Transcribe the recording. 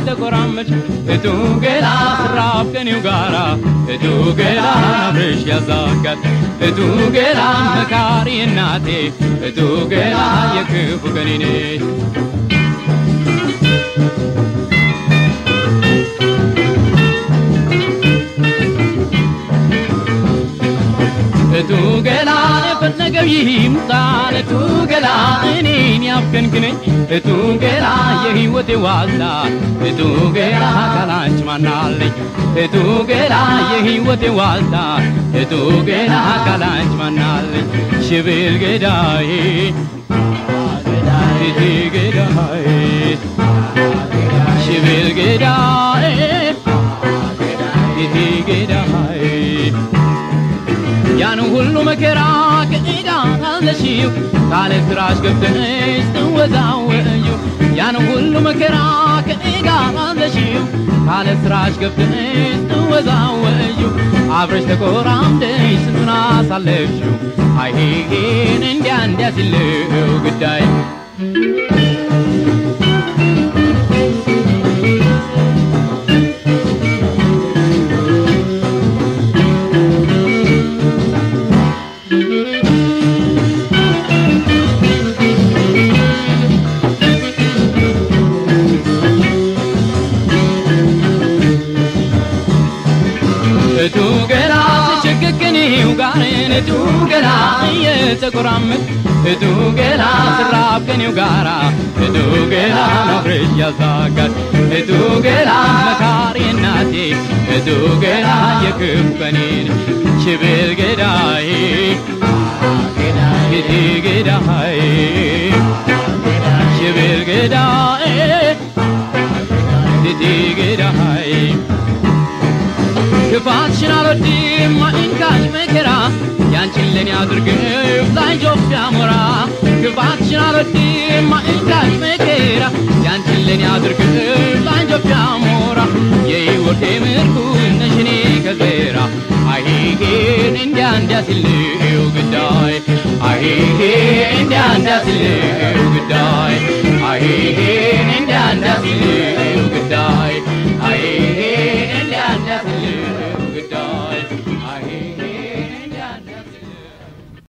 የተቆራመች እቱ ገላ ስራብ ከኔው ጋራ እቱ ገላ አብረሽ ያዛጋት እቱ ገላ መካሪ እናቴ እቱ ገላ የክፉ ቀኔ እቱ ገላ ፈለገው ይምጣል እቱ ገላ እኔን ያፍከንክነኝ እቱ ገላ የህይወቴ ዋልታ እቱ ገላ ካላንቺ ማናለኝ እቱ ገላ የህይወቴ ዋልታ እቱ ገላ ካላንቺ ማናለኝ ሽብል ገዳዬ እቱ ገዳዬ ሽብል ገዳዬ እቱ ገዳዬ ያን ሁሉ መከራ ከእዳ አለሽው ካለ ፍራሽ ገብተሽ ተወዛወዩ ያን ሁሉ መከራ ከእዳ አለሽው ካለ ፍራሽ ገብተሽ ተወዛወዩ አብረሽ ተቆራምደሽ ስንቱን አሳለፍሽው አይሄን እንዲያ ሲለው ግዳይ እቱ ገላ ተቸገከኔው ጋሬን እቱ ገላ የተቆራመት እቱ ገላ ስራብ ከኔው ጋራ እቱ ገላ አብረሽ ያዛጋት እቱ ገላ መካሪ እናቴ እቱ ገላ የክፉ ቀኔ ሽብል ገዳዬ እቱ ገዳዬ ሽብል ገዳዬ እቱ ገዳዬ ክፋትሽን አልወድም ማንካሽ መከራ ያንቺን ለኔ አድርገው ላይ ኢትዮጵያ ሞራ ክፋትሽን አልወድም ማንካሽ መከራ ያንቺን ለኔ አድርገው ላይ ኢትዮጵያ ሞራ የህይወቴ ምርኩዝ ነሽ እኔ ከዘራ አይሄን እንዲያ ሲለው ግዳይ አይሄን እንዲያ ሲለው ግዳይ